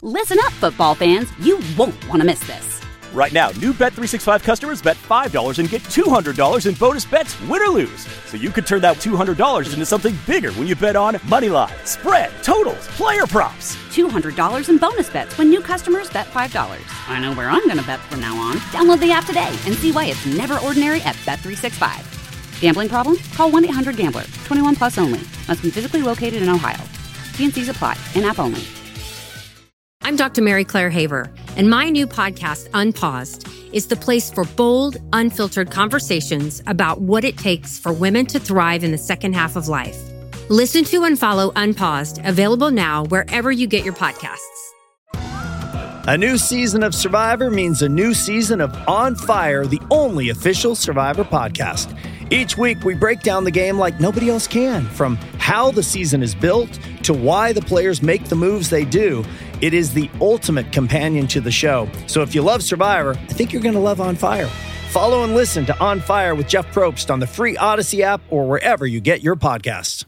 Listen up, football fans. You won't want to miss this. Right now, new Bet365 customers bet $5 and get $200 in bonus bets, win or lose. So you could turn that $200 into something bigger when you bet on money line, spread, totals, player props. $200 in bonus bets when new customers bet $5. I know where I'm going to bet from now on. Download the app today and see why it's never ordinary at Bet365. Gambling problem? Call 1-800-GAMBLER. 21 plus only. Must be physically located in Ohio. T&Cs apply. In-app only. I'm Dr. Mary Claire Haver, and my new podcast, Unpaused, is the place for bold, unfiltered conversations about what it takes for women to thrive in the second half of life. Listen to and follow Unpaused, available now wherever you get your podcasts. A new season of Survivor means a new season of On Fire, the only official Survivor podcast. Each week, we break down the game like nobody else can, from how the season is built to why the players make the moves they do. It is the ultimate companion to the show. So if you love Survivor, I think you're going to love On Fire. Follow and listen to On Fire with Jeff Probst on the free Odyssey app or wherever you get your podcasts.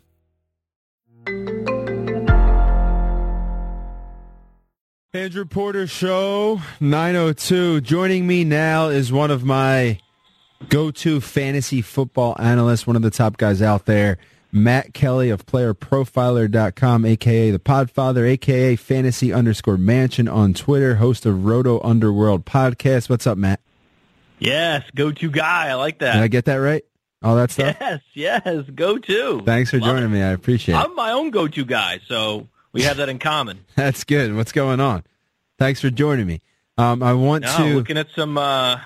Andrew Porter Show, 9:02. Joining me now is one of my go-to fantasy football analysts, one of the top guys out there, Matt Kelly of PlayerProfiler.com, a.k.a. The Podfather, a.k.a. Fantasy_Mansion on Twitter, host of Roto Underworld podcast. What's up, Matt? Yes, go-to guy. I like that. Did I get that right? All that stuff? Yes, go-to. Thanks for joining me. I appreciate it. I'm my own go-to guy, so we have that in common. That's good. What's going on? Thanks for joining me. I want to looking at some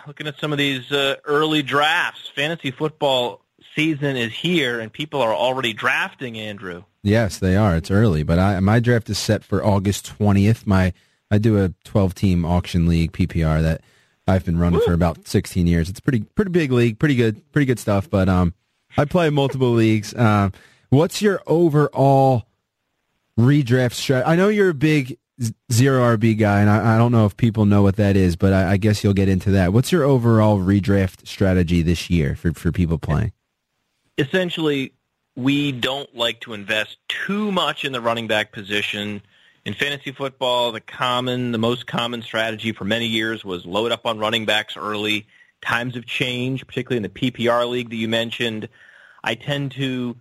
of these early drafts. Fantasy football season is here, and people are already drafting. Andrew. Yes, they are. It's early, but my draft is set for August 20th. I do a 12-team auction league PPR that I've been running for about 16 years. It's a pretty big league, pretty good stuff. But I play multiple leagues. What's your overall redraft strategy? I know you're a big zero RB guy, and I don't know if people know what that is, but I guess you'll get into that. What's your overall redraft strategy this year for people playing? Essentially, we don't like to invest too much in the running back position. In fantasy football, the most common strategy for many years was load up on running backs early. Times have changed, particularly in the PPR league that you mentioned. I tend to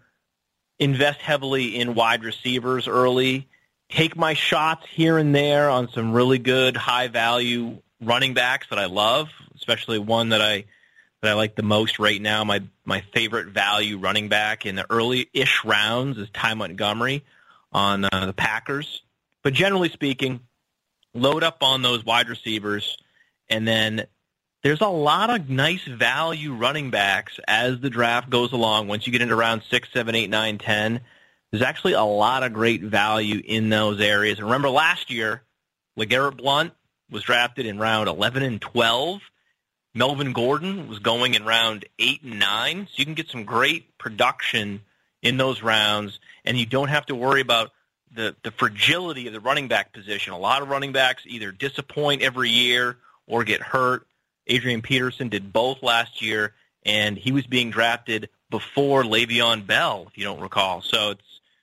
invest heavily in wide receivers early, take my shots here and there on some really good high-value running backs that I love, especially one that I like the most right now. My favorite value running back in the early-ish rounds is Ty Montgomery on the Packers. But generally speaking, load up on those wide receivers, and then there's a lot of nice value running backs as the draft goes along. Once you get into round 6, 7, 8, 9, 10, there's actually a lot of great value in those areas. And remember last year, LeGarrette Blount was drafted in round 11 and 12. Melvin Gordon was going in round 8 and 9. So you can get some great production in those rounds, and you don't have to worry about the fragility of the running back position. A lot of running backs either disappoint every year or get hurt. Adrian Peterson did both last year, and he was being drafted before Le'Veon Bell, if you don't recall. So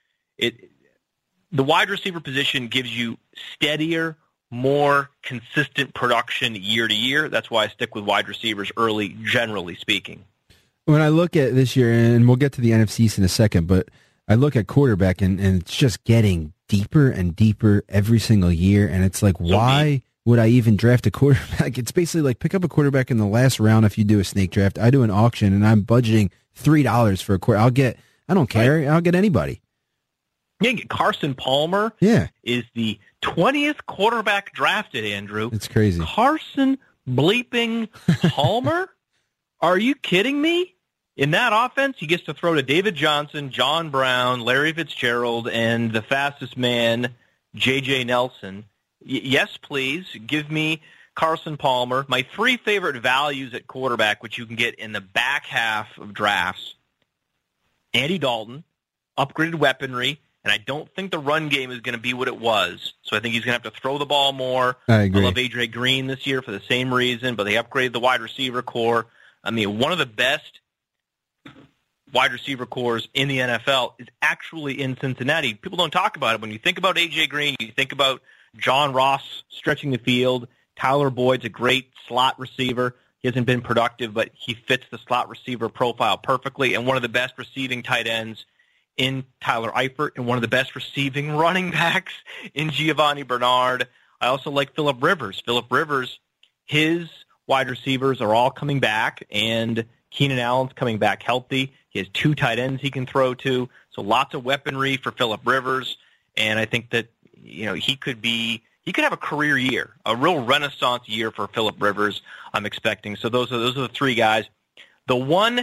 the wide receiver position gives you steadier, more consistent production year to year. That's why I stick with wide receivers early, generally speaking. When I look at this year, and we'll get to the NFC East in a second, but I look at quarterback, and it's just getting deeper and deeper every single year, and it's like, why would I even draft a quarterback? It's basically like pick up a quarterback in the last round if you do a snake draft. I do an auction, and I'm budgeting $3 for a quarterback. I don't care. Right. I'll get anybody. Yeah, Carson Palmer is the 20th quarterback drafted, Andrew. It's crazy. Carson bleeping Palmer? Are you kidding me? In that offense, he gets to throw to David Johnson, John Brown, Larry Fitzgerald, and the fastest man, J.J. Nelson. Yes, please, give me Carson Palmer. My 3 favorite values at quarterback, which you can get in the back half of drafts: Andy Dalton, upgraded weaponry, and I don't think the run game is going to be what it was. So I think he's going to have to throw the ball more. I agree. I love A.J. Green this year for the same reason, but they upgraded the wide receiver core. I mean, one of the best wide receiver cores in the NFL is actually in Cincinnati. People don't talk about it. When you think about A.J. Green, you think about John Ross stretching the field. Tyler Boyd's a great slot receiver. He hasn't been productive, but he fits the slot receiver profile perfectly, and one of the best receiving tight ends in Tyler Eifert, and one of the best receiving running backs in Giovanni Bernard. I also like Phillip Rivers. Phillip Rivers, his wide receivers are all coming back, and Keenan Allen's coming back healthy. He has 2 tight ends he can throw to, so lots of weaponry for Phillip Rivers, and I think that he could have a career year, a real renaissance year for Phillip Rivers, I'm expecting. So those are the 3 guys. The one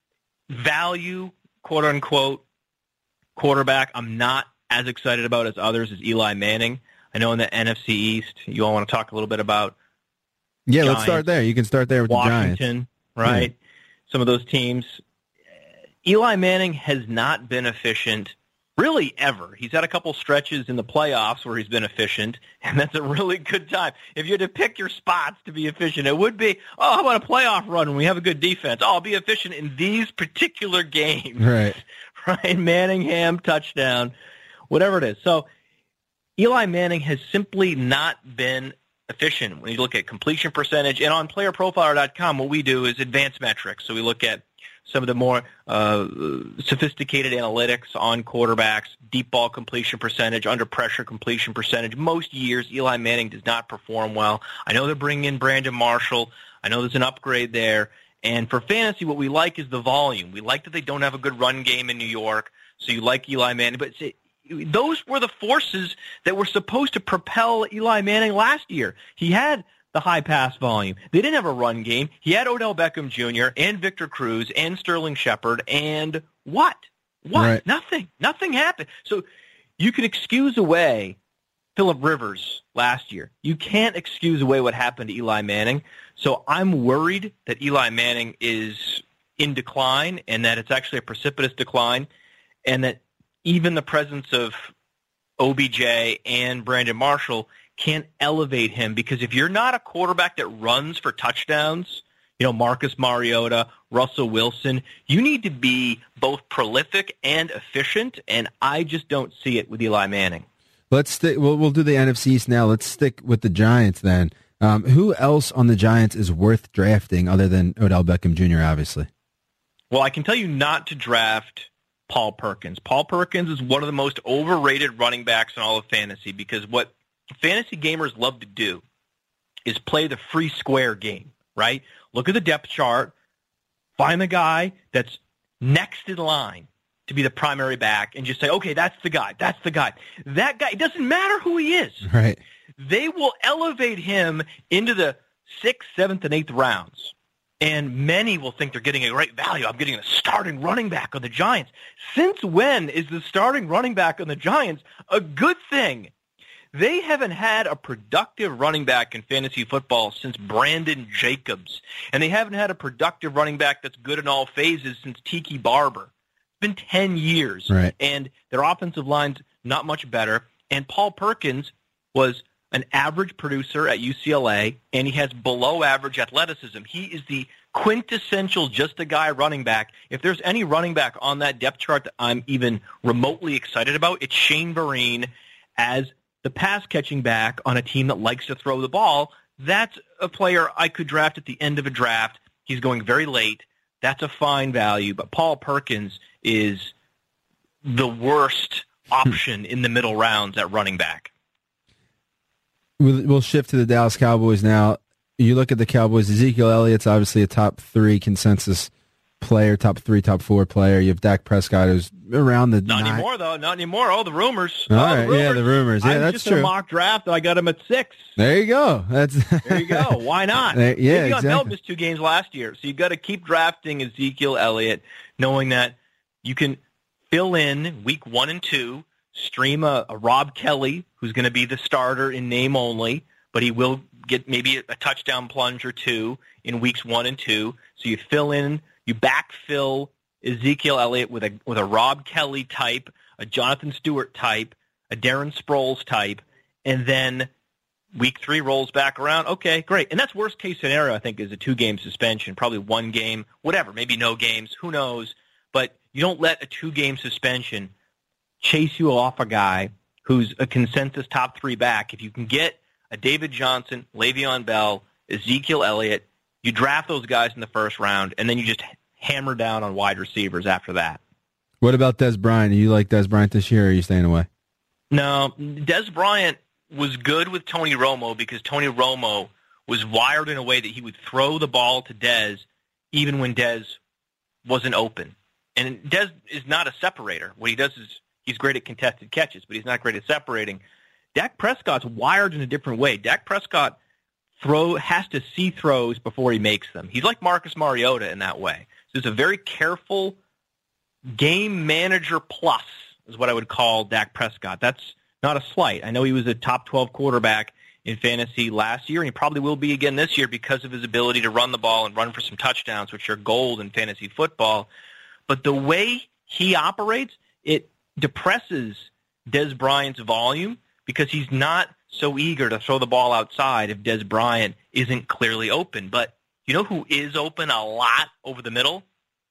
value, quote-unquote, quarterback I'm not as excited about as others is Eli Manning. I know in the NFC East, you all want to talk a little bit about Yeah, Giants, let's start there. You can start there with Washington, the Giants. right? Yeah. Some of those teams. Eli Manning has not been efficient really ever. He's had a couple stretches in the playoffs where he's been efficient, and that's a really good time. If you had to pick your spots to be efficient, it would be, how about a playoff run when we have a good defense? I'll be efficient in these particular games. Right. Right, Manningham, touchdown, whatever it is. So Eli Manning has simply not been efficient when you look at completion percentage. And on playerprofiler.com, what we do is advanced metrics. So we look at some of the more sophisticated analytics on quarterbacks, deep ball completion percentage, under pressure completion percentage. Most years, Eli Manning does not perform well. I know they're bringing in Brandon Marshall. I know there's an upgrade there. And for fantasy, what we like is the volume. We like that they don't have a good run game in New York, so you like Eli Manning. But those were the forces that were supposed to propel Eli Manning last year. He had the high pass volume. They didn't have a run game. He had Odell Beckham Jr. and Victor Cruz and Sterling Shepard, and what? Right. Nothing. Nothing happened. So you can excuse away Phillip Rivers last year. You can't excuse away what happened to Eli Manning. So I'm worried that Eli Manning is in decline and that it's actually a precipitous decline, and that even the presence of OBJ and Brandon Marshall can't elevate him, because if you're not a quarterback that runs for touchdowns, Marcus Mariota, Russell Wilson, you need to be both prolific and efficient, and I just don't see it with Eli Manning. Let's stick. We'll do the NFC East now. Let's stick with the Giants then. Who else on the Giants is worth drafting other than Odell Beckham Jr., obviously? Well, I can tell you not to draft Paul Perkins. Paul Perkins is one of the most overrated running backs in all of fantasy, because what fantasy gamers love to do is play the free square game, right? Look at the depth chart, find the guy that's next in line to be the primary back, and just say, okay, that's the guy. That guy, it doesn't matter who he is. Right. They will elevate him into the 6th, 7th, and 8th rounds. And many will think they're getting a great value. I'm getting a starting running back on the Giants. Since when is the starting running back on the Giants a good thing? They haven't had a productive running back in fantasy football since Brandon Jacobs. And they haven't had a productive running back that's good in all phases since Tiki Barber. It's been 10 years. Right. And their offensive line's not much better. And Paul Perkins was an average producer at UCLA, and he has below-average athleticism. He is the quintessential just-a-guy running back. If there's any running back on that depth chart that I'm even remotely excited about, it's Shane Vereen as the pass-catching back on a team that likes to throw the ball. That's a player I could draft at the end of a draft. He's going very late. That's a fine value. But Paul Perkins is the worst option in the middle rounds at running back. We'll shift to the Dallas Cowboys now. You look at the Cowboys, Ezekiel Elliott's obviously a top 3 consensus player, top 3, top 4 player. You have Dak Prescott, who's around the Not anymore, though. Not anymore. Oh, the rumors. All right, yeah, the rumors. Yeah, that's just true. A mock draft, I got him at 6. There you go. There you go. Why not? Yeah, exactly. Bell exactly. missed 2 games last year, so you got to keep drafting Ezekiel Elliott, knowing that you can fill in week 1 and 2, stream a Rob Kelly, who's going to be the starter in name only, but he will get maybe a touchdown plunge or 2 in weeks 1 and 2. So you fill in, you backfill Ezekiel Elliott with a Rob Kelly type, a Jonathan Stewart type, a Darren Sproles type, and then week 3 rolls back around. Okay, great. And that's worst case scenario, I think, is a 2-game suspension, probably 1 game, whatever, maybe no games, who knows. But you don't let a 2-game suspension chase you off a guy who's a consensus top 3 back, if you can get a David Johnson, Le'Veon Bell, Ezekiel Elliott, you draft those guys in the first round, and then you just hammer down on wide receivers after that. What about Dez Bryant? Do you like Dez Bryant this year, or are you staying away? No, Dez Bryant was good with Tony Romo because Tony Romo was wired in a way that he would throw the ball to Dez even when Dez wasn't open. And Dez is not a separator. What he does is he's great at contested catches, but he's not great at separating. Dak Prescott's wired in a different way. Dak Prescott has to see throws before he makes them. He's like Marcus Mariota in that way. So it's a very careful game manager plus is what I would call Dak Prescott. That's not a slight. I know he was a top 12 quarterback in fantasy last year, and he probably will be again this year because of his ability to run the ball and run for some touchdowns, which are gold in fantasy football. But the way he operates, it depresses Dez Bryant's volume because he's not so eager to throw the ball outside if Dez Bryant isn't clearly open. But you know who is open a lot over the middle?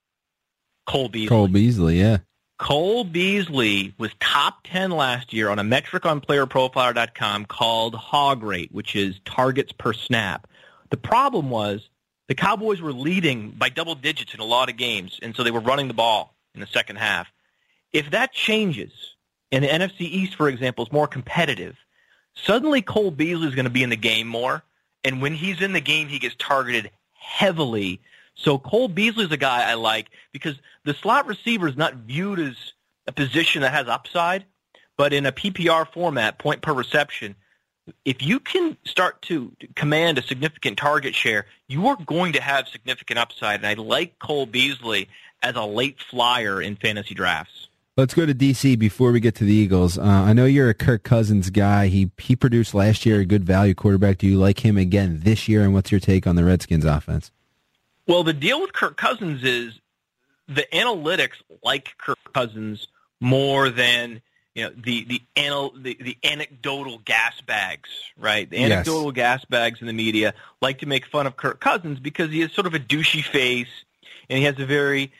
Cole Beasley. Cole Beasley, yeah. Cole Beasley was top 10 last year on a metric on playerprofiler.com called hog rate, which is targets per snap. The problem was the Cowboys were leading by double digits in a lot of games, and so they were running the ball in the second half. If that changes, and the NFC East, for example, is more competitive, suddenly Cole Beasley is going to be in the game more, and when he's in the game, he gets targeted heavily. So Cole Beasley is a guy I like because the slot receiver is not viewed as a position that has upside, but in a PPR format, point per reception, if you can start to command a significant target share, you are going to have significant upside. And I like Cole Beasley as a late flyer in fantasy drafts. Let's go to D.C. before we get to the Eagles. I know you're a Kirk Cousins guy. He produced last year a good value quarterback. Do you like him again this year, and what's your take on the Redskins offense? Well, the deal with Kirk Cousins is the analytics like Kirk Cousins more than the anecdotal gas bags, right? The anecdotal gas bags in the media like to make fun of Kirk Cousins because he has sort of a douchey face and he has a very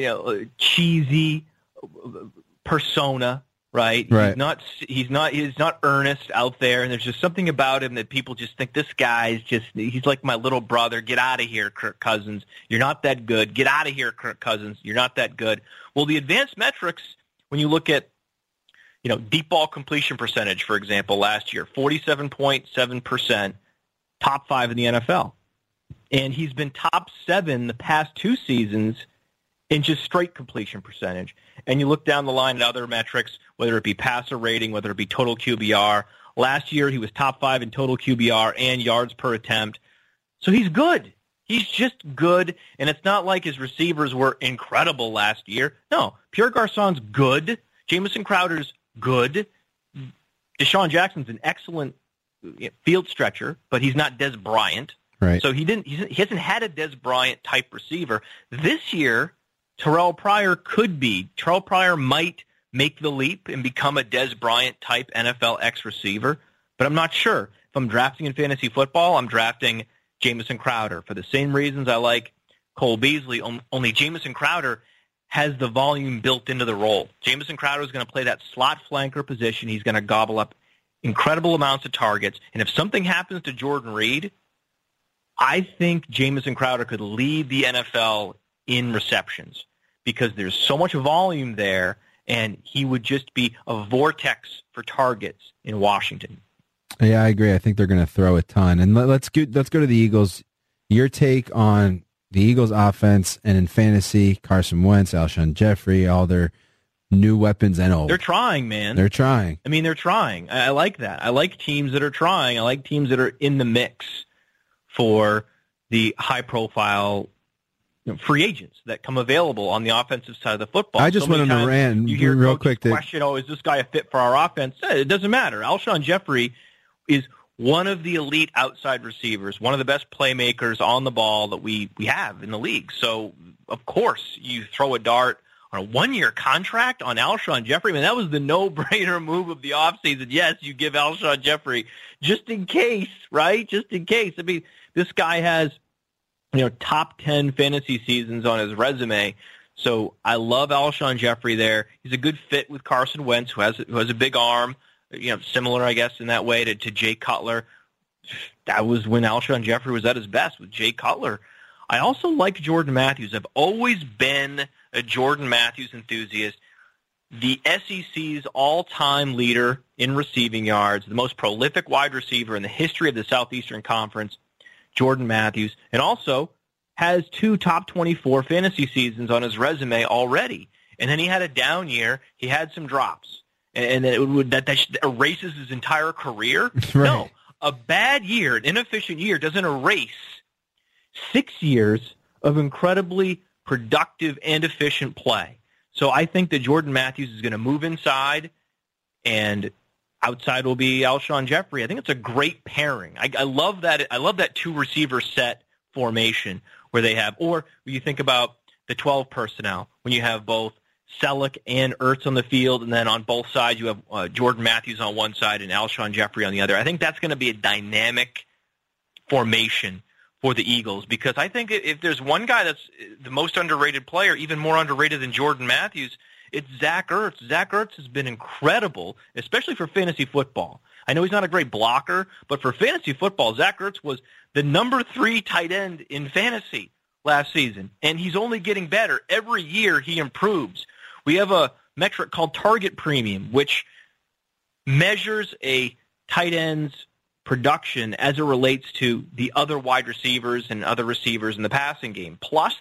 cheesy persona, right? He's not earnest out there, and there's just something about him that people just think this guy's he's like my little brother. Get out of here, Kirk Cousins. You're not that good. Get out of here, Kirk Cousins. You're not that good. Well, the advanced metrics, when you look at deep ball completion percentage, for example, last year, 47.7%, top 5 in the NFL. And he's been top 7 the past 2 seasons in just straight completion percentage. And you look down the line at other metrics, whether it be passer rating, whether it be total QBR. Last year, he was top 5 in total QBR and yards per attempt. So he's good. He's just good. And it's not like his receivers were incredible last year. No, Pierre Garçon's good. Jamison Crowder's good. Deshaun Jackson's an excellent field stretcher, but he's not Dez Bryant. Right. So he hasn't had a Dez Bryant type receiver. This year, Terrell Pryor could be. Terrell Pryor might make the leap and become a Dez Bryant type NFL X receiver, but I'm not sure. If I'm drafting in fantasy football, I'm drafting Jamison Crowder for the same reasons I like Cole Beasley. Only Jamison Crowder has the volume built into the role. Jamison Crowder is going to play that slot flanker position. He's going to gobble up incredible amounts of targets. And if something happens to Jordan Reed, I think Jamison Crowder could lead the NFL in receptions because there's so much volume there, and he would just be a vortex for targets in Washington. Yeah, I agree. I think they're going to throw a ton. And let's go to the Eagles. Your take on the Eagles offense and in fantasy, Carson Wentz, Alshon Jeffrey, all their new weapons and old. They're trying, man. They're trying. I mean, they're trying. I like that. I like teams that are trying. I like teams that are in the mix for the high-profile free agents that come available on the offensive side of the football. I just went on a rant you hear real quick. Question, is this guy a fit for our offense? It doesn't matter. Alshon Jeffrey is one of the elite outside receivers, one of the best playmakers on the ball that we have in the league. So, of course, you throw a dart on a one-year contract on Alshon Jeffrey. I mean, that was the no-brainer move of the offseason. Yes, you give Alshon Jeffrey just in case, right? Just in case. I mean, this guy has top 10 fantasy seasons on his resume. So I love Alshon Jeffrey there. He's a good fit with Carson Wentz, who has a big arm. similar, I guess, in that way to Jay Cutler. That was when Alshon Jeffrey was at his best with Jay Cutler. I also like Jordan Matthews. I've always been a Jordan Matthews enthusiast. The SEC's all-time leader in receiving yards, the most prolific wide receiver in the history of the Southeastern Conference, Jordan Matthews, and also has 2 top 24 fantasy seasons on his resume already. And then he had a down year. He had some drops. And that erases his entire career? Right. No. A bad year, an inefficient year, doesn't erase 6 years of incredibly productive and efficient play. So I think that Jordan Matthews is going to move inside, and outside will be Alshon Jeffrey. I think it's a great pairing. I love that. I love that 2-receiver set formation where they have, or when you think about the 12 personnel, when you have both Selleck and Ertz on the field, and then on both sides you have Jordan Matthews on one side and Alshon Jeffrey on the other. I think that's going to be a dynamic formation for the Eagles, because I think if there's one guy that's the most underrated player, even more underrated than Jordan Matthews, it's Zach Ertz. Zach Ertz has been incredible, especially for fantasy football. I know he's not a great blocker, but for fantasy football, Zach Ertz was the number 3 tight end in fantasy last season, and he's only getting better. Every year he improves. We have a metric called target premium, which measures a tight end's production as it relates to the other wide receivers and other receivers in the passing game, plus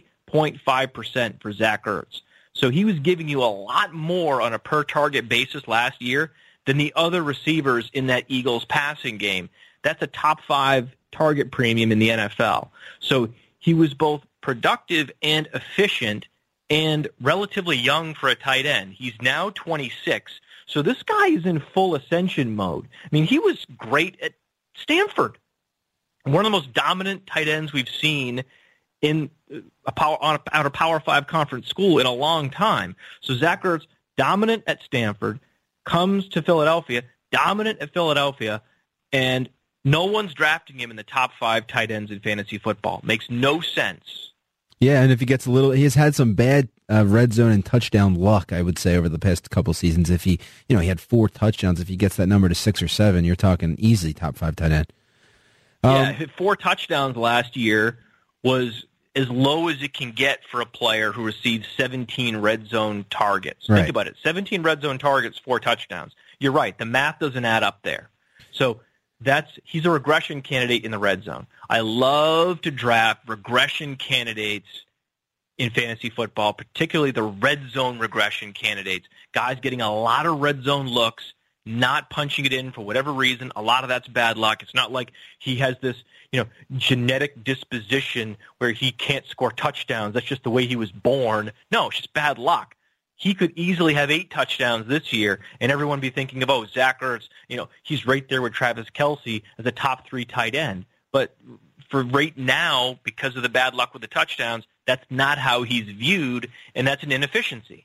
30.5% for Zach Ertz. So he was giving you a lot more on a per-target basis last year than the other receivers in that Eagles passing game. That's a top 5 target premium in the NFL. So he was both productive and efficient and relatively young for a tight end. He's now 26. So this guy is in full ascension mode. I mean, he was great at Stanford. One of the most dominant tight ends we've seen in out of Power 5 conference school in a long time. So Zach Ertz, dominant at Stanford, comes to Philadelphia, dominant at Philadelphia, and no one's drafting him in the top 5 tight ends in fantasy football. Makes no sense. Yeah, and if he gets he has had some bad red zone and touchdown luck, I would say, over the past couple seasons. If he had 4 touchdowns, if he gets that number to 6 or 7, you're talking easy top 5 tight end. Yeah, 4 touchdowns last year was as low as it can get for a player who receives 17 red zone targets. Right. Think about it. 17 red zone targets, 4 touchdowns. You're right. The math doesn't add up there. So he's a regression candidate in the red zone. I love to draft regression candidates in fantasy football, particularly the red zone regression candidates. Guys getting a lot of red zone looks, not punching it in for whatever reason. A lot of that's bad luck. It's not like he has this, genetic disposition where he can't score touchdowns. That's just the way he was born. No, it's just bad luck. He could easily have 8 touchdowns this year, and everyone be thinking of, Zach Ertz, he's right there with Travis Kelce as a top 3 tight end. But for right now, because of the bad luck with the touchdowns, that's not how he's viewed, and that's an inefficiency.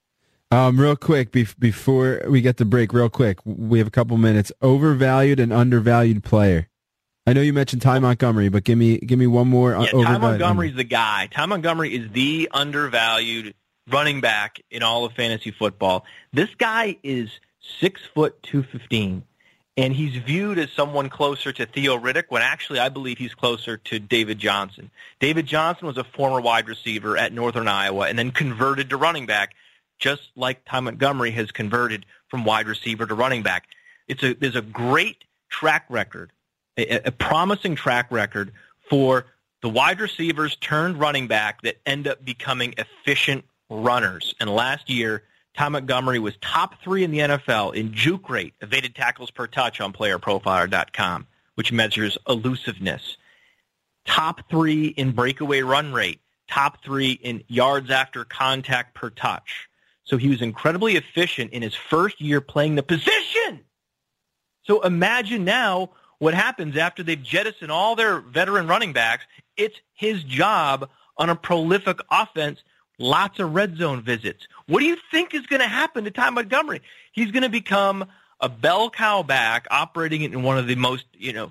Real quick, before we get to break, real quick, we have a couple minutes. Overvalued and undervalued player. I know you mentioned Ty Montgomery, but give me one more. Ty Montgomery's the guy. Ty Montgomery is the undervalued running back in all of fantasy football. This guy is 6 foot 215, and he's viewed as someone closer to Theo Riddick when actually I believe he's closer to David Johnson. David Johnson was a former wide receiver at Northern Iowa and then converted to running back, just like Ty Montgomery has converted from wide receiver to running back. There's a great track record, a promising track record for the wide receivers turned running back that end up becoming efficient runners. And last year, Ty Montgomery was top 3 in the NFL in juke rate, evaded tackles per touch on playerprofiler.com, which measures elusiveness. Top 3 in breakaway run rate. Top 3 in yards after contact per touch. So he was incredibly efficient in his first year playing the position. So imagine now what happens after they've jettisoned all their veteran running backs. It's his job on a prolific offense. Lots of red zone visits. What do you think is going to happen to Ty Montgomery? He's going to become a bell cow back operating in one of the most,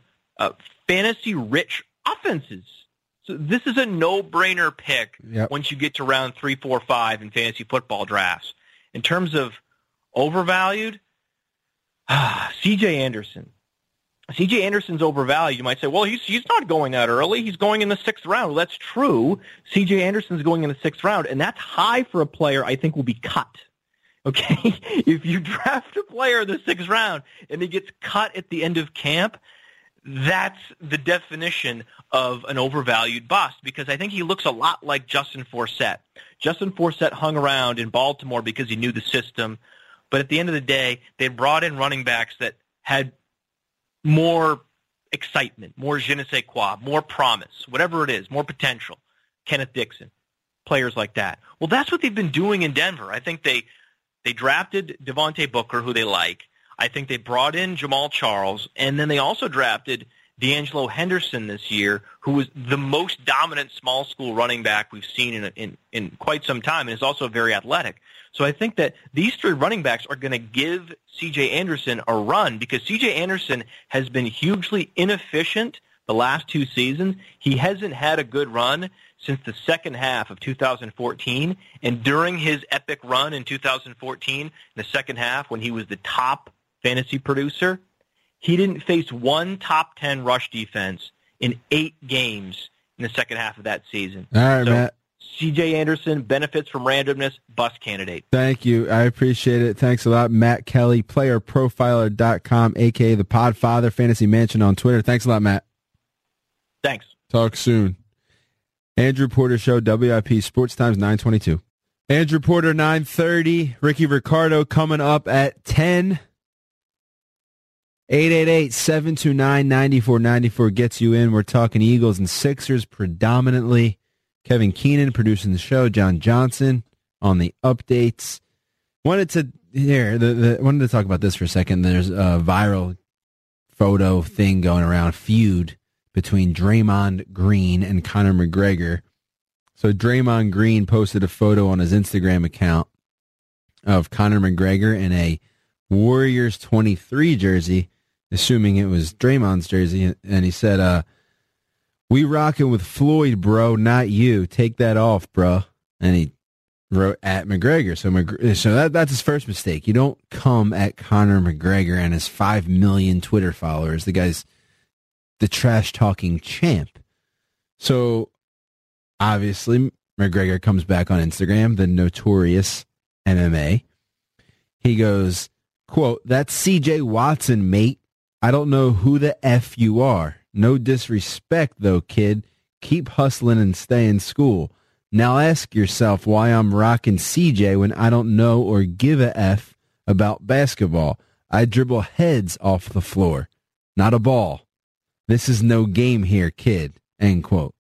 fantasy-rich offenses. So this is a no-brainer pick once you get to round 3, 4, 5 in fantasy football drafts. In terms of overvalued, C.J. Anderson. C.J. Anderson's overvalued. You might say, well, he's not going that early. He's going in the 6th round. Well, that's true. C.J. Anderson's going in the 6th round, and that's high for a player I think will be cut. Okay? If you draft a player in the 6th round and he gets cut at the end of camp, that's the definition of an overvalued bust, because I think he looks a lot like Justin Forsett. Justin Forsett hung around in Baltimore because he knew the system, but at the end of the day, they brought in running backs that had more excitement, more je ne sais quoi, more promise, whatever it is, more potential. Kenneth Dixon, players like that. Well, that's what they've been doing in Denver. I think they drafted Devontae Booker, who they like. I think they brought in Jamal Charles, and then they also drafted D'Angelo Henderson this year, who was the most dominant small school running back we've seen in quite some time, and is also very athletic. So I think that these 3 running backs are going to give C.J. Anderson a run, because C.J. Anderson has been hugely inefficient the last 2 seasons. He hasn't had a good run since the second half of 2014, and during his epic run in 2014, in the second half, when he was the top fantasy producer, he didn't face one top 10 rush defense in 8 games in the second half of that season. All right, Matt. C.J. Anderson benefits from randomness, bust candidate. Thank you. I appreciate it. Thanks a lot. Matt Kelly, playerprofiler.com, a.k.a. the Podfather, Fantasy Mansion on Twitter. Thanks a lot, Matt. Thanks. Talk soon. Andrew Porter Show, WIP Sports Times 922. Andrew Porter, 9:30. Ricky Ricardo coming up at 10. 888-729-9494 gets you in. We're talking Eagles and Sixers predominantly. Kevin Keenan producing the show. John Johnson on the updates. Wanted to talk about this for a second. There's a viral photo thing going around, feud between Draymond Green and Conor McGregor. So Draymond Green posted a photo on his Instagram account of Conor McGregor in a Warriors 23 jersey, assuming it was Draymond's jersey, and he said, "We rocking with Floyd, bro, not you. Take that off, bro." And he wrote at McGregor. So that's his first mistake. You don't come at Conor McGregor and his 5 million Twitter followers. The guy's the trash-talking champ. So obviously McGregor comes back on Instagram, the notorious MMA. He goes, quote, "That's CJ Watson, mate. I don't know who the F you are. No disrespect, though, kid. Keep hustling and stay in school. Now ask yourself why I'm rocking CJ when I don't know or give a F about basketball. I dribble heads off the floor, not a ball. This is no game here, kid." End quote.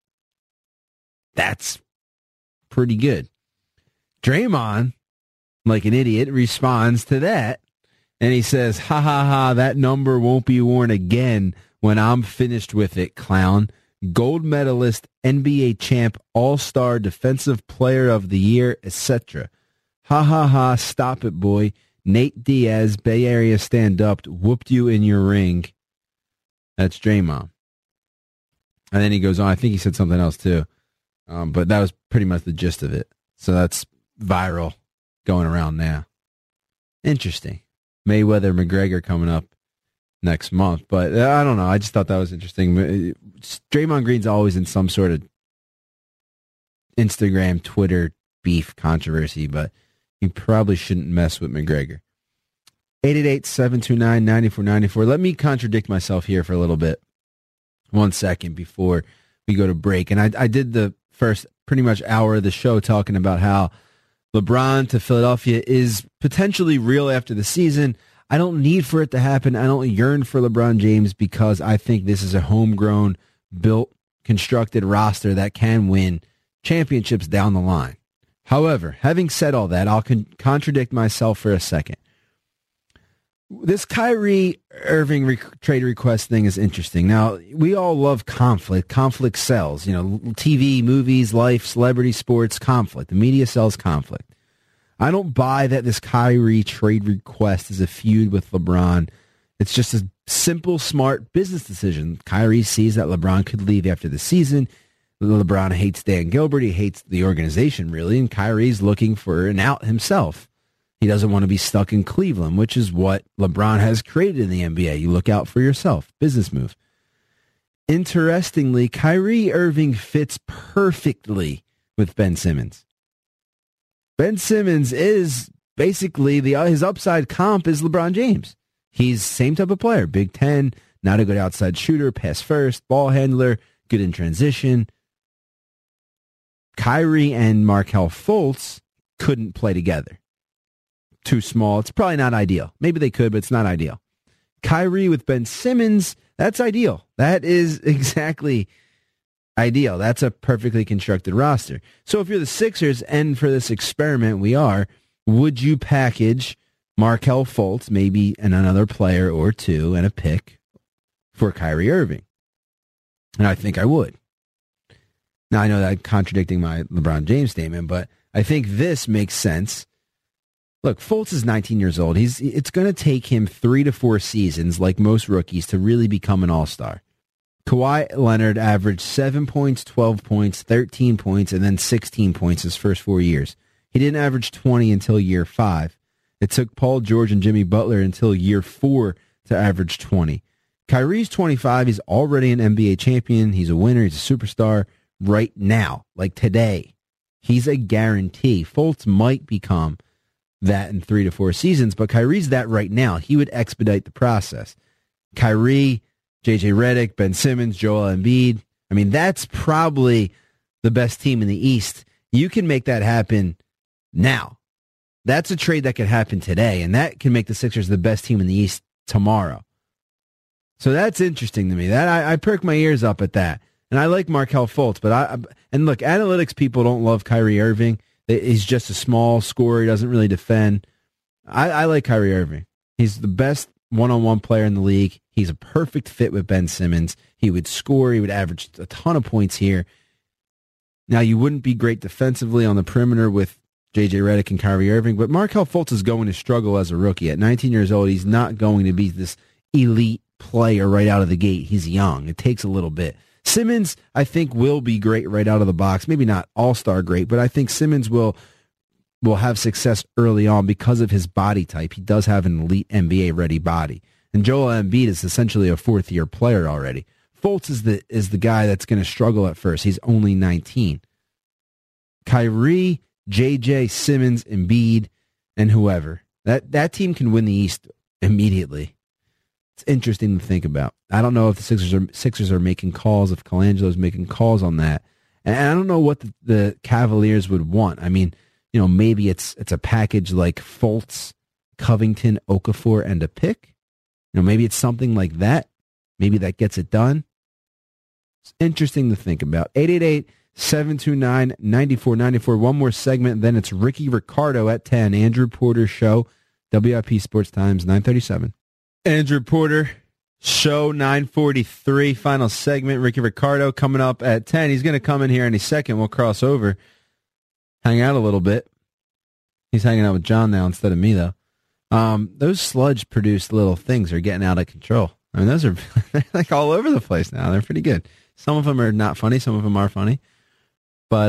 That's pretty good. Draymond, like an idiot, responds to that, and he says, "Ha ha ha, that number won't be worn again when I'm finished with it, clown. Gold medalist, NBA champ, all-star, defensive player of the year, etc. Ha ha ha, stop it, boy. Nate Diaz, Bay Area stand-up, whooped you in your ring." That's Draymond. And then he goes on. I think he said something else too. But that was pretty much the gist of it. So that's viral going around now. Interesting. Mayweather McGregor coming up next month. But I don't know. I just thought that was interesting. Draymond Green's always in some sort of Instagram, Twitter beef controversy, but you probably shouldn't mess with McGregor. 888-729-9494. Let me contradict myself here for a little bit. 1 second before we go to break. And I did the first pretty much hour of the show talking about how LeBron to Philadelphia is potentially real after the season. I don't need for it to happen. I don't yearn for LeBron James because I think this is a homegrown, built, constructed roster that can win championships down the line. However, having said all that, I'll contradict myself for a second. This Kyrie Irving trade request thing is interesting. Now, we all love conflict. Conflict sells. You know, TV, movies, life, celebrity, sports, conflict. The media sells conflict. I don't buy that this Kyrie trade request is a feud with LeBron. It's just a simple, smart business decision. Kyrie sees that LeBron could leave after the season. LeBron hates Dan Gilbert. He hates the organization, really, and Kyrie's looking for an out himself. He doesn't want to be stuck in Cleveland, which is what LeBron has created in the NBA. You look out for yourself. Business move. Interestingly, Kyrie Irving fits perfectly with Ben Simmons. Ben Simmons is basically his upside comp is LeBron James. He's the same type of player. Big 10, not a good outside shooter, pass first, ball handler, good in transition. Kyrie and Markelle Fultz couldn't play together. Too small. It's probably not ideal. Maybe they could, but it's not ideal. Kyrie with Ben Simmons, that's ideal. That is exactly ideal. That's a perfectly constructed roster. So if you're the Sixers, and for this experiment we are, would you package Markelle Fultz, maybe and another player or two, and a pick for Kyrie Irving? And I think I would. Now, I know that I'm contradicting my LeBron James statement, but I think this makes sense. Look, Fultz is 19 years old. It's going to take him 3 to 4 seasons, like most rookies, to really become an all-star. Kawhi Leonard averaged 7 points, 12 points, 13 points, and then 16 points his first 4 years. He didn't average 20 until year 5. It took Paul George and Jimmy Butler until year 4 to average 20. Kyrie's 25. He's already an NBA champion. He's a winner. He's a superstar right now, like today. He's a guarantee. Fultz might become that in 3 to 4 seasons, but Kyrie's that right now. He would expedite the process. Kyrie, JJ Redick, Ben Simmons, Joel Embiid. I mean, that's probably the best team in the East. You can make that happen now. That's a trade that could happen today, and that can make the Sixers the best team in the East tomorrow. So that's interesting to me. That I perk my ears up at that. And I like Markelle Fultz, but and look, analytics people don't love Kyrie Irving. He's just a small scorer. He doesn't really defend. I like Kyrie Irving. He's the best one-on-one player in the league. He's a perfect fit with Ben Simmons. He would score. He would average a ton of points here. Now, you wouldn't be great defensively on the perimeter with J.J. Redick and Kyrie Irving, but Markelle Fultz is going to struggle as a rookie. At 19 years old, he's not going to be this elite player right out of the gate. He's young. It takes a little bit. Simmons, I think, will be great right out of the box. Maybe not all-star great, but I think Simmons will have success early on because of his body type. He does have an elite NBA-ready body. And Joel Embiid is essentially a fourth-year player already. Fultz is the guy that's going to struggle at first. He's only 19. Kyrie, JJ, Simmons, Embiid, and whoever. That team can win the East immediately. It's interesting to think about. I don't know if the Sixers are making calls, if Colangelo's making calls on that. And I don't know what the Cavaliers would want. I mean, maybe it's a package like Fultz, Covington, Okafor, and a pick. Maybe it's something like that. Maybe that gets it done. It's interesting to think about. 888-729-9494. One more segment, then it's Ricky Ricardo at 10. Andrew Porter Show, WIP Sports Times, 937. Andrew Porter Show, 943. Final segment. Ricky Ricardo coming up at 10. He's going to come in here any second. We'll cross over, hang out a little bit. He's hanging out with John now instead of me, though. Those sludge-produced little things are getting out of control. I mean, those are they're like all over the place now. They're pretty good. Some of them are not funny. Some of them are funny. But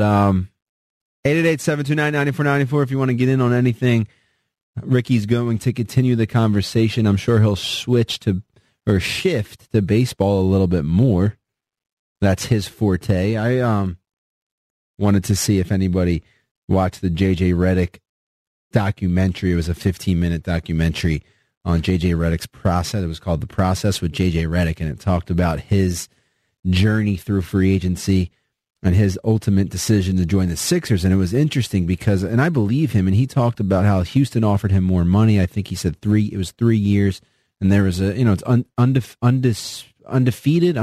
888-729-9494 if you want to get in on anything. Ricky's going to continue the conversation. I'm sure he'll shift to baseball a little bit more. That's his forte. I wanted to see if anybody watched the J.J. Redick documentary. It was a 15-minute documentary on J.J. Redick's process. It was called The Process with J.J. Redick, and it talked about his journey through free agency and his ultimate decision to join the Sixers. And it was interesting because, and I believe him, and he talked about how Houston offered him more money. I think he said it was 3 years, and there was it's undisputed.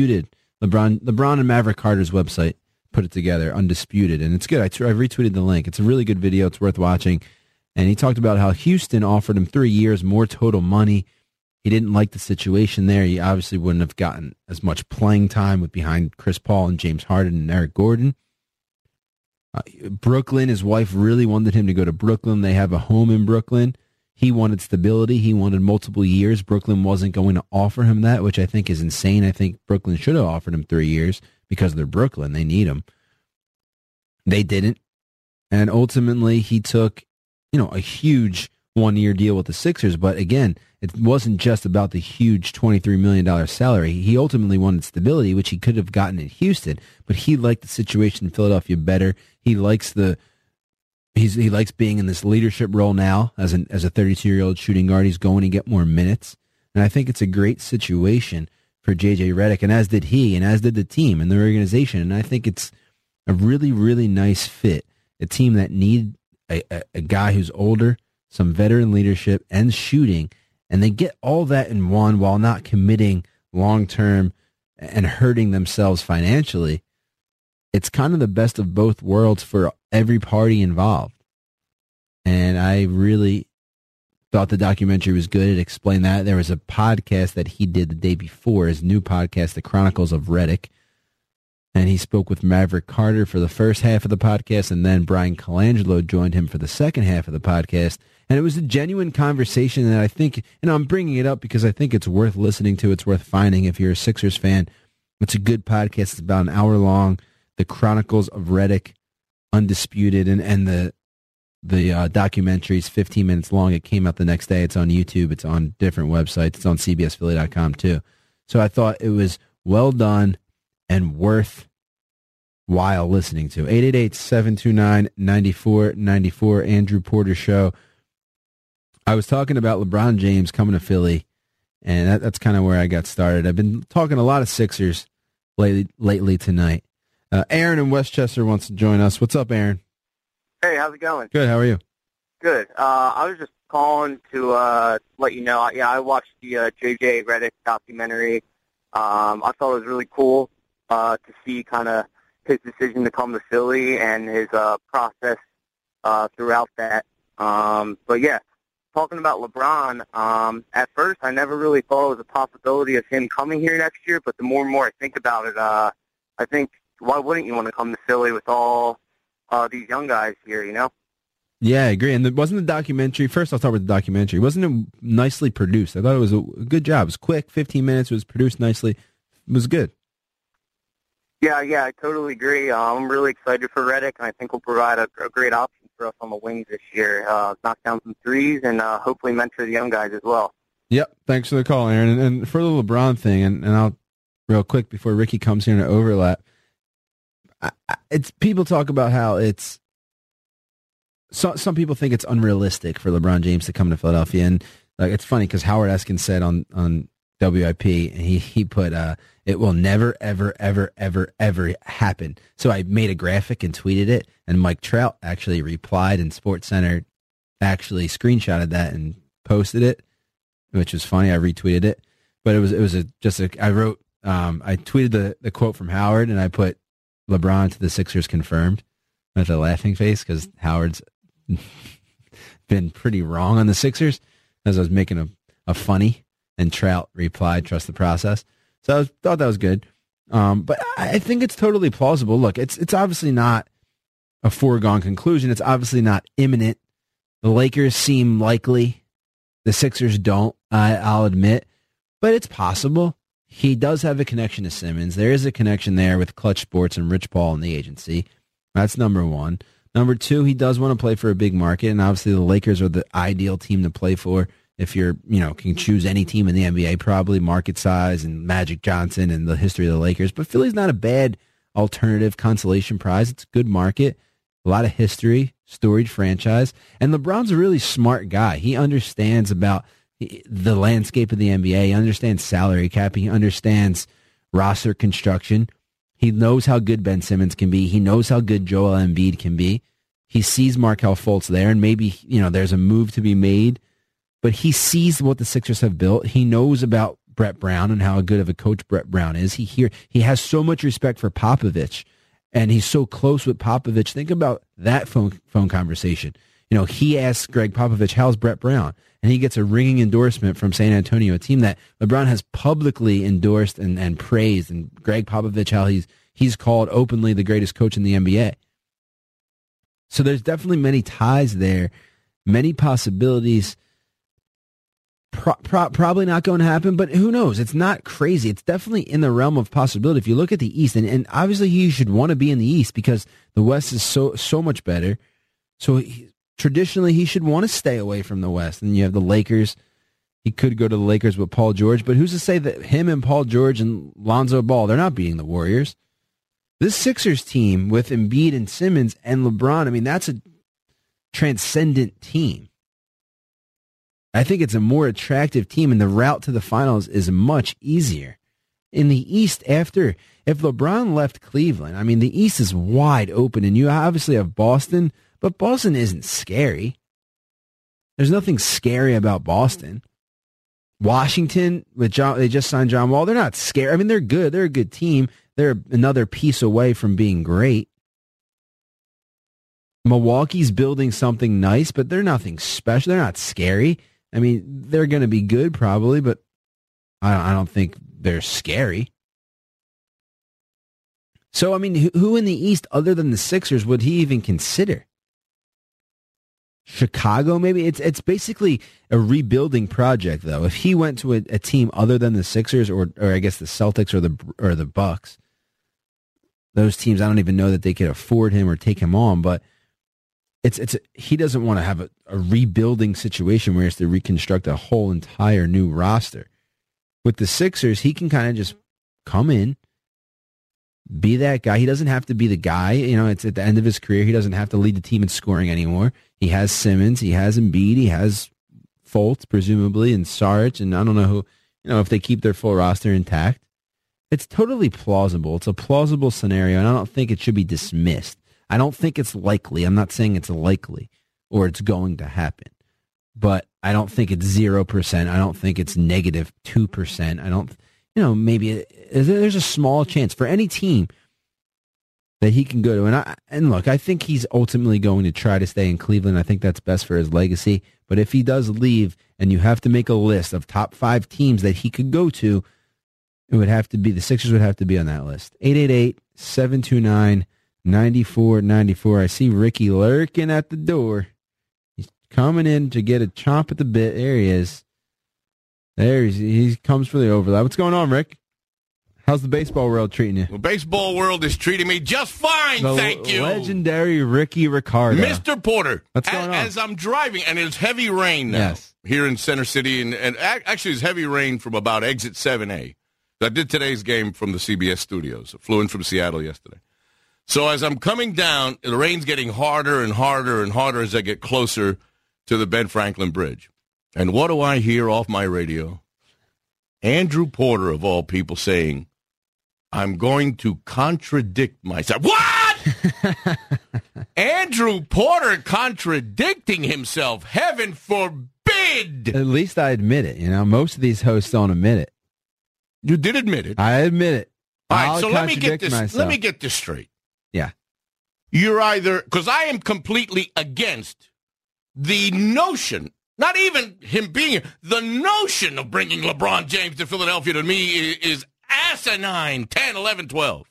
LeBron and Maverick Carter's website put it together, undisputed, and it's good. I retweeted the link. It's a really good video. It's worth watching. And he talked about how Houston offered him 3 years, more total money. He didn't like the situation there. He obviously wouldn't have gotten as much playing time behind Chris Paul and James Harden and Eric Gordon. Brooklyn, his wife really wanted him to go to Brooklyn. They have a home in Brooklyn. He wanted stability. He wanted multiple years. Brooklyn wasn't going to offer him that, which I think is insane. I think Brooklyn should have offered him 3 years because they're Brooklyn. They need him. They didn't. And ultimately, he took a huge one-year deal with the Sixers. But again, it wasn't just about the huge $23 million salary. He ultimately wanted stability, which he could have gotten in Houston, but he liked the situation in Philadelphia better. He likes he likes being in this leadership role now as a 32-year-old shooting guard. He's going to get more minutes, and I think it's a great situation for J.J. Redick, and as did he, and as did the team and the organization. And I think it's a really, really nice fit. A team that need a guy who's older, some veteran leadership, and shooting, and they get all that in one while not committing long-term and hurting themselves financially. It's kind of the best of both worlds for every party involved. And I really thought the documentary was good. It explained that. There was a podcast that he did the day before, his new podcast, The Chronicles of Redick. And he spoke with Maverick Carter for the first half of the podcast, and then Brian Colangelo joined him for the second half of the podcast. And it was a genuine conversation that I think, and I'm bringing it up because I think it's worth listening to. It's worth finding if you're a Sixers fan. It's a good podcast. It's about an hour long. The Chronicles of Redick, Undisputed, and the documentary is 15 minutes long. It came out the next day. It's on YouTube. It's on different websites. It's on CBSPhilly.com too. So I thought it was well done and worthwhile listening to. 888-729-9494, Andrew Porter Show. I was talking about LeBron James coming to Philly, and that's kind of where I got started. I've been talking a lot of Sixers lately tonight. Aaron in Westchester wants to join us. What's up, Aaron? Hey, how's it going? Good. How are you? Good. I was just calling to let you know. Yeah, I watched the J.J. Redick documentary. I thought it was really cool to see kind of his decision to come to Philly and his process throughout that. But yeah, talking about LeBron, at first I never really thought it was a possibility of him coming here next year. But the more and more I think about it, I think, why wouldn't you want to come to Philly with all these young guys here, you know? Yeah, I agree. And wasn't the documentary, first I'll start with the documentary, wasn't it nicely produced? I thought it was a good job. It was quick, 15 minutes, it was produced nicely. It was good. Yeah, I totally agree. I'm really excited for Redick, and I think we'll provide a great option for us on the wings this year. Knock down some threes and hopefully mentor the young guys as well. Yep, thanks for the call, Aaron. And for the LeBron thing, and I'll real quick before Ricky comes here to overlap, it's people talk about how it's some people think it's unrealistic for LeBron James to come to Philadelphia, and it's funny because Howard Eskin said on WIP, and he put it will never ever ever ever ever happen. So I made a graphic and tweeted it, and Mike Trout actually replied, and SportsCenter actually screenshotted that and posted it, which was funny. I retweeted it, but I tweeted the quote from Howard, and I put LeBron to the Sixers confirmed with a laughing face because Howard's been pretty wrong on the Sixers, as I was making a funny, and Trout replied, trust the process. So I thought that was good. But I think it's totally plausible. Look, it's obviously not a foregone conclusion. It's obviously not imminent. The Lakers seem likely. The Sixers don't, I'll admit. But it's possible. He does have a connection to Simmons. There is a connection there with Clutch Sports and Rich Paul and the agency. That's number one. Number two, he does want to play for a big market, and obviously the Lakers are the ideal team to play for. If you're, can choose any team in the NBA, probably market size and Magic Johnson and the history of the Lakers. But Philly's not a bad alternative consolation prize. It's a good market, a lot of history, storied franchise. And LeBron's a really smart guy. He understands about the landscape of the NBA. He understands salary cap. He understands roster construction. He knows how good Ben Simmons can be. He knows how good Joel Embiid can be. He sees Markelle Fultz there, and maybe, there's a move to be made. But he sees what the Sixers have built. He knows about Brett Brown and how good of a coach Brett Brown is. He has so much respect for Popovich, and he's so close with Popovich. Think about that phone conversation. He asks Greg Popovich, how's Brett Brown? And he gets a ringing endorsement from San Antonio, a team that LeBron has publicly endorsed and praised, and Greg Popovich, how he's called openly the greatest coach in the NBA. So there's definitely many ties there, many possibilities. Probably not going to happen, but who knows? It's not crazy. It's definitely in the realm of possibility. If you look at the East, and obviously he should want to be in the East because the West is so much better. So traditionally he should want to stay away from the West. And you have the Lakers. He could go to the Lakers with Paul George, but who's to say that him and Paul George and Lonzo Ball, they're not beating the Warriors? This Sixers team with Embiid and Simmons and LeBron, I mean, that's a transcendent team. I think it's a more attractive team, and the route to the finals is much easier. In the East, if LeBron left Cleveland, I mean, the East is wide open, and you obviously have Boston, but Boston isn't scary. There's nothing scary about Boston. Washington, they just signed John Wall. They're not scary. I mean, they're good. They're a good team. They're another piece away from being great. Milwaukee's building something nice, but they're nothing special. They're not scary. I mean, they're going to be good probably, but I don't think they're scary. So, I mean, who in the East other than the Sixers would he even consider? Chicago, maybe? It's basically a rebuilding project, though. If he went to a team other than the Sixers or I guess the Celtics or the Bucks, those teams, I don't even know that they could afford him or take him on, but he doesn't want to have a rebuilding situation where he has to reconstruct a whole entire new roster. With the Sixers, he can kind of just come in, be that guy. He doesn't have to be the guy. You know, it's at the end of his career. He doesn't have to lead the team in scoring anymore. He has Simmons. He has Embiid. He has Fultz, presumably, and Saric. And I don't know who, if they keep their full roster intact. It's totally plausible. It's a plausible scenario, and I don't think it should be dismissed. I don't think it's likely. I'm not saying it's likely or it's going to happen. But I don't think it's 0%. I don't think it's negative 2%. I don't, maybe there's a small chance for any team that he can go to. And look, I think he's ultimately going to try to stay in Cleveland. I think that's best for his legacy. But if he does leave and you have to make a list of top 5 teams that he could go to, the Sixers would have to be on that list. 888-729-9494. I see Ricky lurking at the door. He's coming in to get a chomp at the bit. There he is. He comes for the overlap. What's going on, Rick? How's the baseball world treating you? The baseball world is treating me just fine, thank you. Legendary Ricky Ricardo. Mr. Porter. What's going on? As I'm driving, and it's heavy rain now here in Center City, and actually it's heavy rain from about exit 7A. I did today's game from the CBS studios. I flew in from Seattle yesterday. So as I'm coming down, the rain's getting harder and harder and harder as I get closer to the Ben Franklin Bridge. And what do I hear off my radio? Andrew Porter, of all people, saying, I'm going to contradict myself. What? Andrew Porter contradicting himself. Heaven forbid. At least I admit it. Most of these hosts don't admit it. You did admit it. I admit it. All right, so let me get this straight. Yeah. You're either, because I am completely against the notion, not even him being here, the notion of bringing LeBron James to Philadelphia to me is asinine. 10, 11, 12.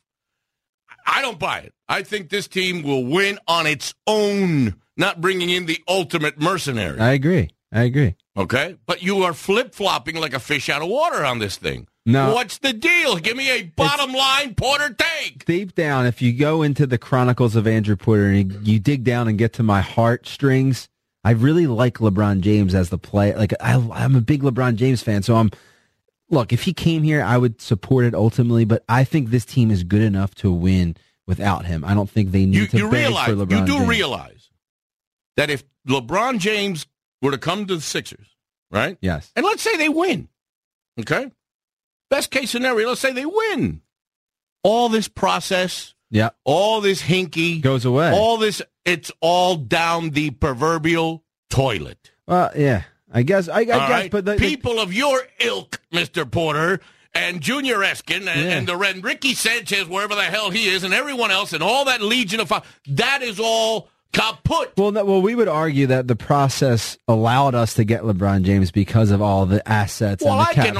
I don't buy it. I think this team will win on its own, not bringing in the ultimate mercenary. I agree. Okay? But you are flip-flopping like a fish out of water on this thing. No. What's the deal? Give me a bottom line Porter take. Deep down, if you go into the chronicles of Andrew Porter and you dig down and get to my heartstrings, I really like LeBron James as the player. Like I'm a big LeBron James fan, so look, if he came here, I would support it ultimately, but I think this team is good enough to win without him. I don't think they need to beg for LeBron James. You do realize that if LeBron James were to come to the Sixers, right? Yes. And let's say they win, okay? Best case scenario, let's say they win. All this process, all this hinky goes away. All this, it's all down the proverbial toilet. Well, yeah, I guess. Right? But people of your ilk, Mr. Porter, and Junior Eskin, and Ricky Sanchez, wherever the hell he is, and everyone else, and all that legion of that is all kaput. Well, we would argue that the process allowed us to get LeBron James because of all the assets and the cap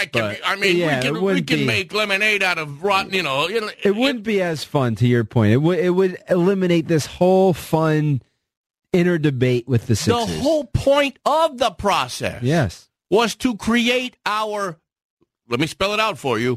space. We can make lemonade out of rotten, It wouldn't be as fun, to your point. It would eliminate this whole fun inner debate with the Sixers. The whole point of the process was to create our, let me spell it out for you,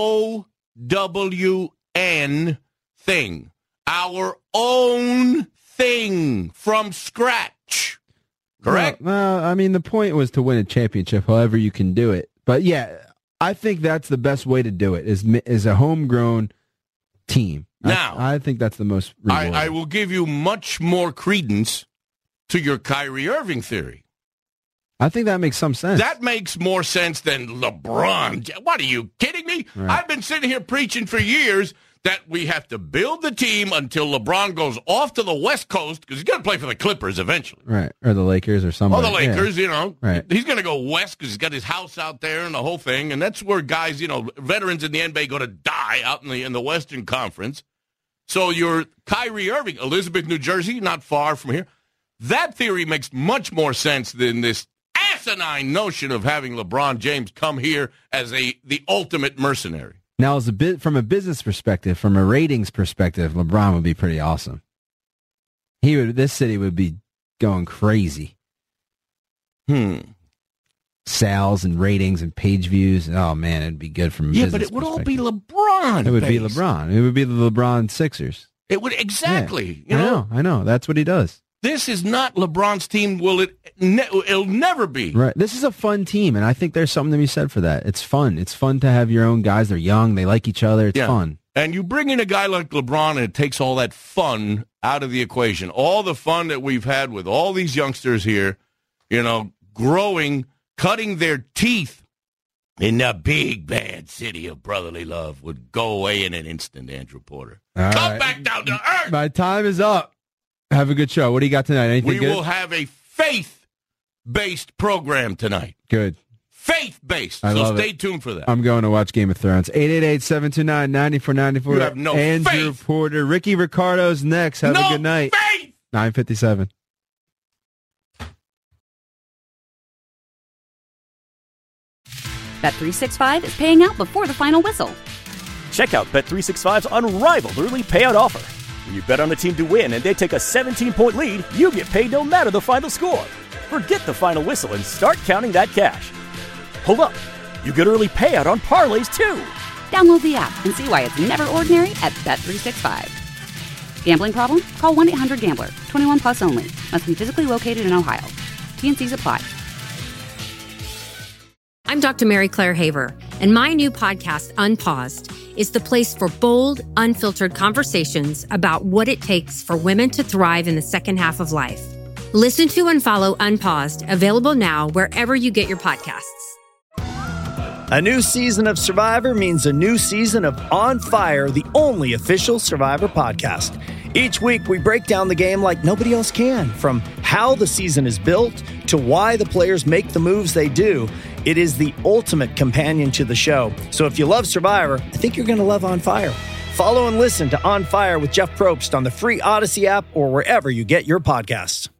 OWN thing. Our own everything from scratch. Correct? Well, I mean, the point was to win a championship however you can do it. But, yeah, I think that's the best way to do it, is a homegrown team. Now, I think that's the most rewarding. I will give you much more credence to your Kyrie Irving theory. I think that makes some sense. That makes more sense than LeBron. What, are you kidding me? Right. I've been sitting here preaching for years that we have to build the team until LeBron goes off to the West Coast, because he's going to play for the Clippers eventually. Right, or the Lakers or somebody. Or the Lakers, you know. Right. He's going to go west because he's got his house out there and the whole thing, and that's where guys, you know, veterans in the NBA go to die out in the Western Conference. So your Kyrie Irving, Elizabeth, New Jersey, not far from here. That theory makes much more sense than this asinine notion of having LeBron James come here as the ultimate mercenary. Now, from a business perspective, from a ratings perspective, LeBron would be pretty awesome. This city would be going crazy. Sales and ratings and page views. Oh man, it'd be good from a business perspective. Yeah, but it would all be LeBron. It would be LeBron. It would be the LeBron Sixers. It would exactly. Yeah, I know. That's what he does. This is not LeBron's team. It'll never be. Right. This is a fun team, and I think there's something to be said for that. It's fun. It's fun to have your own guys. They're young. They like each other. It's fun. And you bring in a guy like LeBron, and it takes all that fun out of the equation. All the fun that we've had with all these youngsters here, you know, growing, cutting their teeth in the big, bad city of brotherly love would go away in an instant, Andrew Porter. Come back down to earth. My time is up. Have a good show. What do you got tonight? Anything good? We will have a faith-based program tonight. Good. Faith-based. So stay tuned for that. I'm going to watch Game of Thrones. 888-729-9494. You have no Andrew faith. Porter. Ricky Ricardo's next. Have a good night. Faith! 9:57. Bet365 is paying out before the final whistle. Check out Bet365's unrivaled early payout offer. When you bet on a team to win and they take a 17-point lead, you get paid no matter the final score. Forget the final whistle and start counting that cash. Hold up. You get early payout on parlays, too. Download the app and see why it's never ordinary at Bet365. Gambling problem? Call 1-800-GAMBLER. 21 plus only. Must be physically located in Ohio. T&Cs apply. I'm Dr. Mary Claire Haver, and my new podcast, Unpaused, is the place for bold, unfiltered conversations about what it takes for women to thrive in the second half of life. Listen to and follow Unpaused, available now wherever you get your podcasts. A new season of Survivor means a new season of On Fire, the only official Survivor podcast. Each week, we break down the game like nobody else can, from how the season is built to why the players make the moves they do. It is the ultimate companion to the show. So if you love Survivor, I think you're going to love On Fire. Follow and listen to On Fire with Jeff Probst on the free Odyssey app or wherever you get your podcasts.